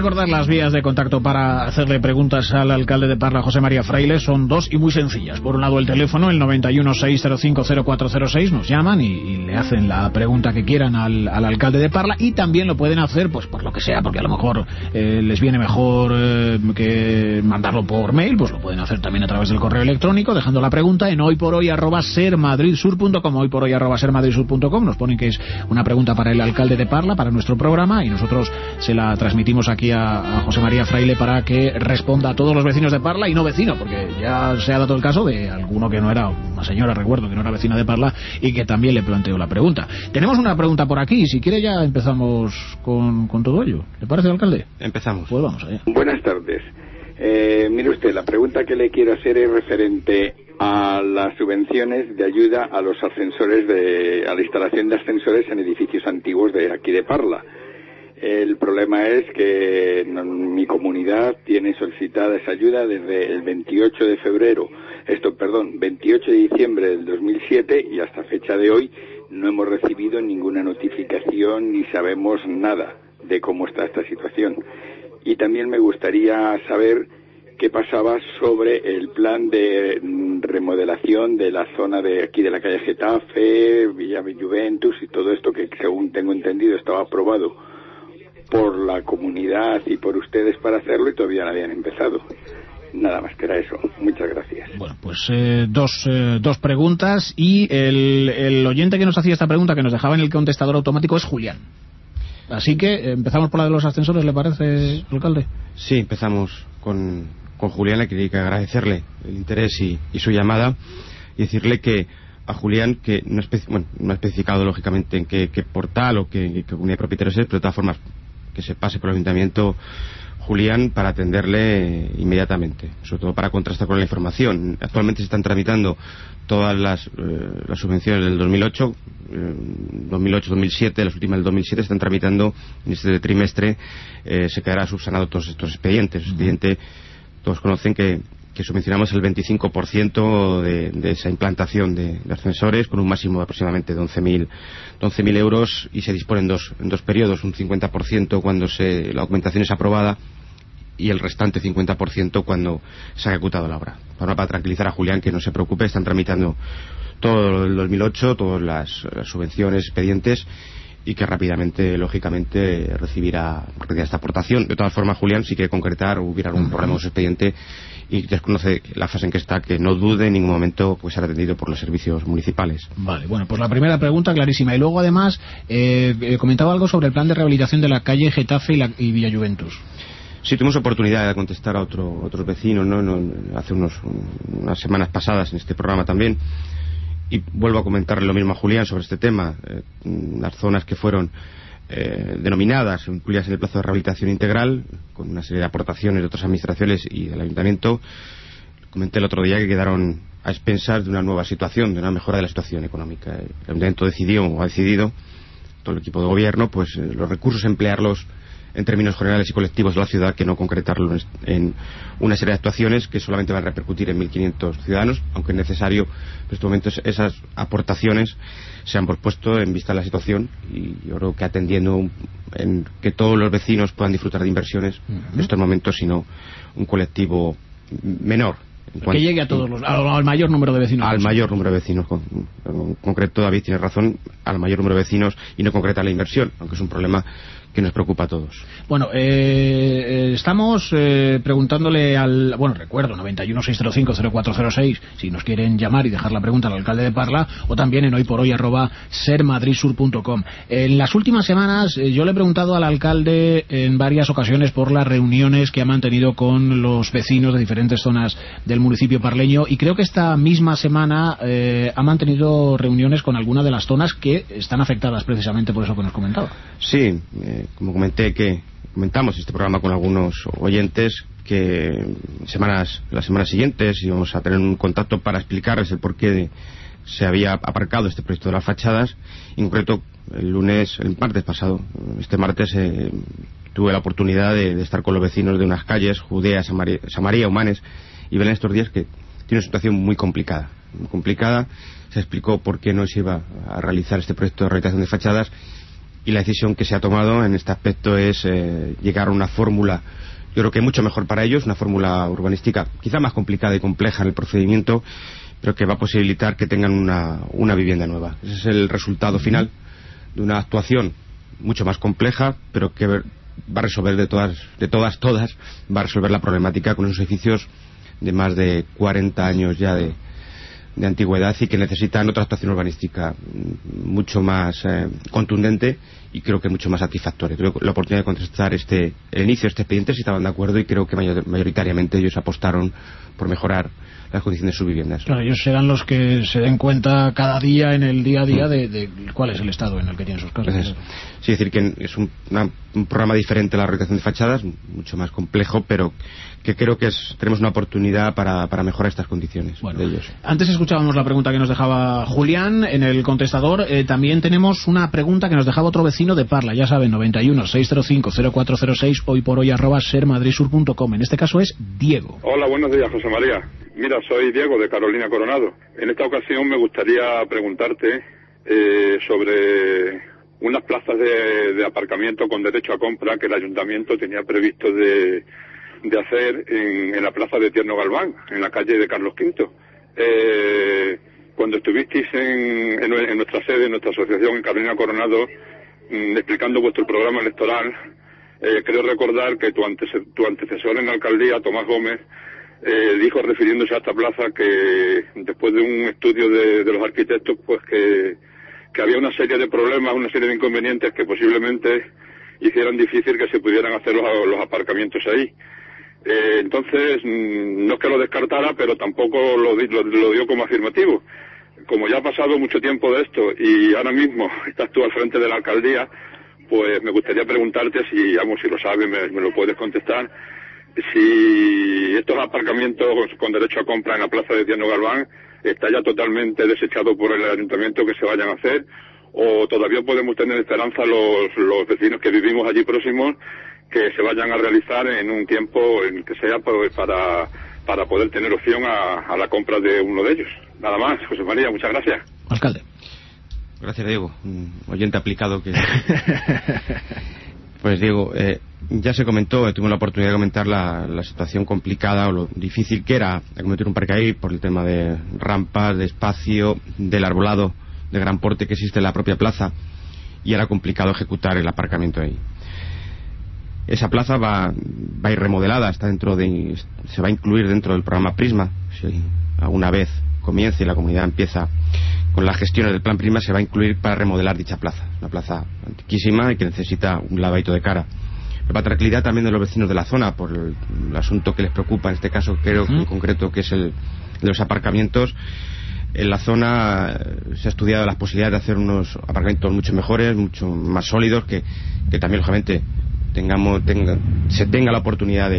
recordar las vías de contacto para hacerle preguntas al alcalde de Parla, José María Fraile. Son dos y muy sencillas. Por un lado, el teléfono, el 91-605-0406. Nos llaman y le hacen la pregunta que quieran al alcalde de Parla. Y también lo pueden hacer, pues por lo que sea, porque a lo mejor les viene mejor que mandarlo por mail. Pues lo pueden hacer también a través del correo electrónico, dejando la pregunta en hoyporhoy@sermadridsur.com. hoyporhoy@sermadridsur.com. Nos ponen que es una pregunta para el alcalde de Parla, para nuestro programa, y nosotros se la transmitimos aquí a José María Fraile para que responda a todos los vecinos de Parla y no vecinos, porque ya se ha dado el caso de alguno que no era, una señora, recuerdo, que no era vecina de Parla y que también le planteó la pregunta. Tenemos una pregunta por aquí, si quiere ya empezamos con todo ello. ¿Le parece, alcalde? Empezamos. Pues vamos allá. Buenas tardes. Mire usted, la pregunta que le quiero hacer es referente a las subvenciones de ayuda a los ascensores, a la instalación de ascensores en edificios antiguos de aquí de Parla. El problema es que mi comunidad tiene solicitada esa ayuda desde el 28 de diciembre del 2007 y hasta fecha de hoy no hemos recibido ninguna notificación ni sabemos nada de cómo está esta situación. Y también me gustaría saber qué pasaba sobre el plan de remodelación de la zona de aquí de la calle Getafe, Villa Juventus y todo esto que, según tengo entendido, estaba aprobado por la comunidad y por ustedes para hacerlo y todavía no habían empezado. Nada más que era eso. Muchas gracias. Bueno, pues dos preguntas, y el oyente que nos hacía esta pregunta, que nos dejaba en el contestador automático, es Julián. Así que empezamos por la de los ascensores, ¿le parece, alcalde? Sí, empezamos con Julián. Le quería agradecerle el interés y su llamada y decirle que a Julián, que no ha especificado lógicamente en qué portal o qué comunidad de propietarios es, pero de todas formas que se pase por el ayuntamiento Julián para atenderle inmediatamente, sobre todo para contrastar con la información. Actualmente se están tramitando todas las subvenciones del 2008, 2007, las últimas del 2007 se están tramitando en este trimestre. Se quedará subsanado todos estos expedientes. Todos conocen que subvencionamos el 25% de esa implantación de ascensores, con un máximo de aproximadamente de 11.000 euros, y se dispone en dos periodos, un 50% cuando la documentación es aprobada y el restante 50% cuando se ha ejecutado la obra. Para tranquilizar a Julián, que no se preocupe, están tramitando todo el 2008, todas las subvenciones, expedientes, y que rápidamente, lógicamente, recibirá esta aportación. De todas formas, Julián, si quiere concretar, hubiera algún problema con su expediente y desconoce la fase en que está, que no dude en ningún momento pues ser atendido por los servicios municipales. Vale, bueno, pues la primera pregunta clarísima. Y luego, además, comentaba algo sobre el plan de rehabilitación de la calle Getafe y Villa Juventus. Sí, tuvimos oportunidad de contestar a otros vecinos, ¿no? Hace unas semanas pasadas en este programa también. Y vuelvo a comentarle lo mismo a Julián sobre este tema. Las zonas que fueron denominadas, incluidas en el plazo de rehabilitación integral, con una serie de aportaciones de otras administraciones y del ayuntamiento, comenté el otro día que quedaron a expensas de una nueva situación, de una mejora de la situación económica. El ayuntamiento ha decidido, todo el equipo de gobierno, pues los recursos emplearlos en términos generales y colectivos de la ciudad, que no concretarlo en una serie de actuaciones que solamente van a repercutir en 1.500 ciudadanos, aunque es necesario en estos momentos esas aportaciones se han pospuesto en vista de la situación, y yo creo que atendiendo en que todos los vecinos puedan disfrutar de inversiones en estos momentos, sino un colectivo menor. Que llegue a todos al mayor número de vecinos. Al mayor número de vecinos. En concreto, David tiene razón, al mayor número de vecinos, y no concreta la inversión, aunque es un problema que nos preocupa a todos. Bueno, estamos preguntándole recuerdo, 91-605-0406, si nos quieren llamar y dejar la pregunta al alcalde de Parla, o también en hoyporhoy@sermadridsur.com. En las últimas semanas yo le he preguntado al alcalde en varias ocasiones por las reuniones que ha mantenido con los vecinos de diferentes zonas del municipio parleño, y creo que esta misma semana ha mantenido reuniones con algunas de las zonas que están afectadas precisamente por eso que nos comentaba. Sí, como comentamos este programa con algunos oyentes, que las semanas siguientes íbamos a tener un contacto para explicarles el porqué se había aparcado este proyecto de las fachadas. En concreto, el martes pasado, este martes, tuve la oportunidad de estar con los vecinos de unas calles, Judea, Samaria, Humanes y Belén, estos días, que tiene una situación muy complicada. Se explicó por qué no se iba a realizar este proyecto de rehabilitación de fachadas, y la decisión que se ha tomado en este aspecto es llegar a una fórmula, yo creo que mucho mejor para ellos, una fórmula urbanística quizá más complicada y compleja en el procedimiento, pero que va a posibilitar que tengan una vivienda nueva. Ese es el resultado final de una actuación mucho más compleja, pero que va a resolver de todas, va a resolver la problemática con esos edificios de más de 40 años ya de antigüedad y que necesitan otra actuación urbanística mucho más contundente y creo que mucho más satisfactoria. Tuve la oportunidad de contestar el inicio de este expediente si estaban de acuerdo y creo que mayoritariamente ellos apostaron por mejorar las condiciones de sus viviendas. Claro, ellos serán los que se den cuenta cada día en el día a día de cuál es el estado en el que tienen sus casas. Sí, es decir, que es un programa diferente a la rehabilitación de fachadas, mucho más complejo, pero que creo que tenemos una oportunidad para mejorar estas condiciones de ellos. Antes escuchábamos la pregunta que nos dejaba Julián en el contestador. También tenemos una pregunta que nos dejaba otro vecino de Parla, ya saben, 91-605-0406, hoy por hoy @sermadridsur.com. En este caso es Diego. Hola, buenos días, José María. Mira, soy Diego de Carolina Coronado. En esta ocasión me gustaría preguntarte sobre unas plazas de aparcamiento con derecho a compra que el ayuntamiento tenía previsto de hacer en la plaza de Tierno Galván, en la calle de Carlos V. Cuando estuvisteis en nuestra sede, en nuestra asociación en Carolina Coronado, explicando vuestro programa electoral, creo recordar que tu antecesor en la alcaldía, Tomás Gómez, dijo, refiriéndose a esta plaza, que después de un estudio de los arquitectos, pues que había una serie de problemas, una serie de inconvenientes que posiblemente hicieran difícil que se pudieran hacer los aparcamientos ahí. Entonces, no es que lo descartara, pero tampoco lo dio como afirmativo. Como ya ha pasado mucho tiempo de esto y ahora mismo estás tú al frente de la alcaldía, pues me gustaría preguntarte si lo sabes, me lo puedes contestar, si estos aparcamientos con derecho a compra en la plaza de Tierno Galván está ya totalmente desechado por el ayuntamiento que se vayan a hacer, o todavía podemos tener esperanza los vecinos que vivimos allí próximos que se vayan a realizar en un tiempo en que sea para poder tener opción a la compra de uno de ellos. Nada más, José María, muchas gracias. Alcalde. Gracias, Diego. Un oyente aplicado que... Pues Diego, ya se comentó, tuve la oportunidad de comentar la situación complicada o lo difícil que era acometer un parque ahí por el tema de rampas, de espacio, del arbolado de gran porte que existe en la propia plaza, y era complicado ejecutar el aparcamiento ahí. Esa plaza va a ir remodelada, se va a incluir dentro del programa Prisma. Si alguna vez comience y la comunidad empieza con las gestiones del plan Prisma, se va a incluir para remodelar dicha plaza. Una plaza antiquísima y que necesita un lavadito de cara. Pero para tranquilidad también de los vecinos de la zona, por el asunto que les preocupa en este caso, creo que en concreto, que es el de los aparcamientos. En la zona se ha estudiado las posibilidades de hacer unos aparcamientos mucho mejores, mucho más sólidos, que también lógicamente se tenga la oportunidad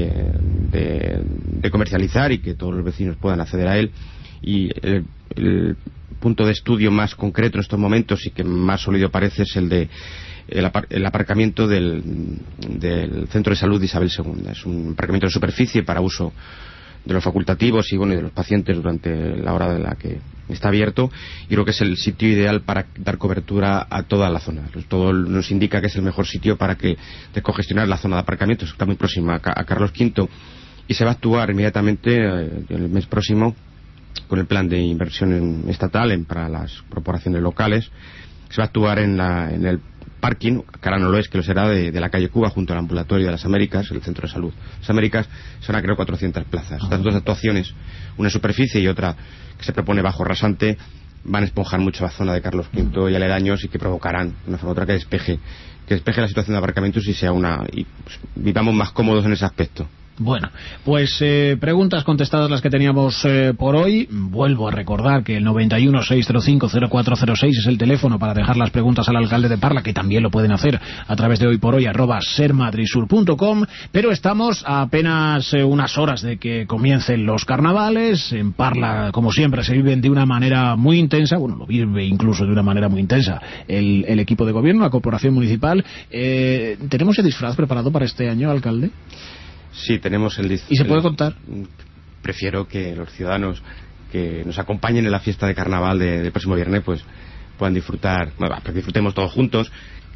de comercializar y que todos los vecinos puedan acceder a él. Y el punto de estudio más concreto en estos momentos y que más sólido parece es el aparcamiento del Centro de Salud de Isabel II. Es un aparcamiento de superficie para uso de los facultativos y de los pacientes durante la hora de la que está abierto, y creo que es el sitio ideal para dar cobertura a toda la zona. Todo nos indica que es el mejor sitio para descongestionar la zona de aparcamiento. Está muy próxima a Carlos V, y se va a actuar inmediatamente en el mes próximo con el plan de inversión estatal para las corporaciones locales. Se va a actuar en el parking, que ahora no lo es, que lo será, de la calle Cuba, junto al ambulatorio de las Américas, el centro de salud. Las Américas son a, creo, 400 plazas. Estas dos actuaciones, una en superficie y otra que se propone bajo rasante, van a esponjar mucho la zona de Carlos V y aledaños, y que provocarán una forma u otra que despeje la situación de aparcamientos y vivamos más cómodos en ese aspecto. Bueno, pues preguntas contestadas las que teníamos por hoy. Vuelvo a recordar que el 91-605-0406 es el teléfono para dejar las preguntas al alcalde de Parla, que también lo pueden hacer a través de hoyporhoy @sermadridsur.com. Pero estamos a apenas unas horas de que comiencen los carnavales. En Parla, como siempre, se viven de una manera muy intensa. Lo vive incluso de una manera muy intensa el equipo de gobierno, la corporación municipal. ¿Tenemos el disfraz preparado para este año, alcalde? Sí, tenemos el disfraz. ¿Y se puede contar? Prefiero que los ciudadanos que nos acompañen en la fiesta de carnaval del próximo viernes pues puedan disfrutar, que disfrutemos todos juntos,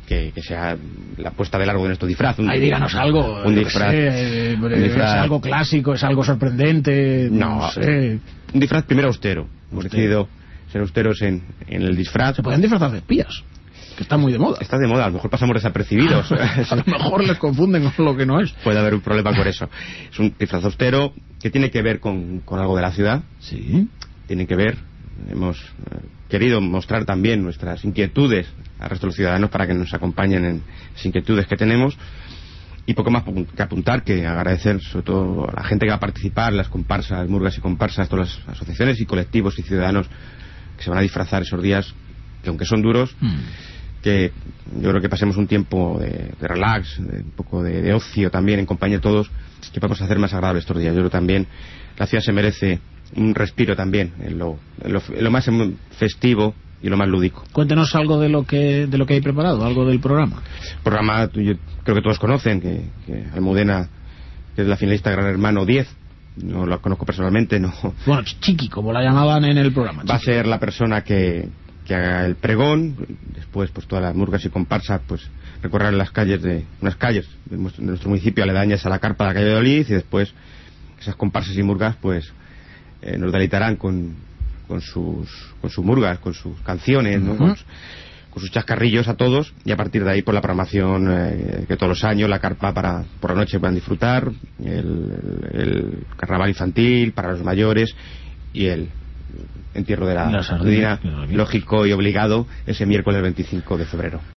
que sea la puesta de largo de nuestro disfraz. Ahí díganos algo. Un disfraz, ¿Es algo clásico? ¿Es algo sorprendente? No sé. Un disfraz primero austero. Hemos decidido ser austeros en el disfraz. Se pueden disfrazar de espías, que está muy de moda. Está de moda, a lo mejor pasamos desapercibidos. A lo mejor les confunden con lo que no es. Puede haber un problema por eso. Es un disfraz austero que tiene que ver con algo de la ciudad. Sí. Tiene que ver. Hemos querido mostrar también nuestras inquietudes al resto de los ciudadanos para que nos acompañen en las inquietudes que tenemos. Y poco más que apuntar, que agradecer sobre todo a la gente que va a participar, las comparsas, murgas y comparsas, todas las asociaciones y colectivos y ciudadanos que se van a disfrazar esos días, que aunque son duros, que yo creo que pasemos un tiempo de relax, un poco de ocio también en compañía de todos, que podemos hacer más agradable estos días. Yo creo también la ciudad se merece un respiro también en lo más festivo y lo más lúdico. Cuéntenos algo de lo que hay preparado, algo del programa. Programa, yo creo que todos conocen, que Almudena, que es la finalista Gran Hermano 10, no la conozco personalmente, no. Bueno, Chiqui, como la llamaban en el programa. Va a ser la persona que haga el pregón, después pues todas las murgas y comparsas pues recorrer unas calles de nuestro municipio aledañas a la carpa de la calle de Olid, y después esas comparsas y murgas pues nos deleitarán con sus murgas, con sus canciones, ¿no? Con sus chascarrillos a todos, y a partir de ahí por la programación que todos los años la carpa por la noche puedan disfrutar, el carnaval infantil para los mayores y el entierro de la sardina, lógico y obligado, ese miércoles 25 de febrero.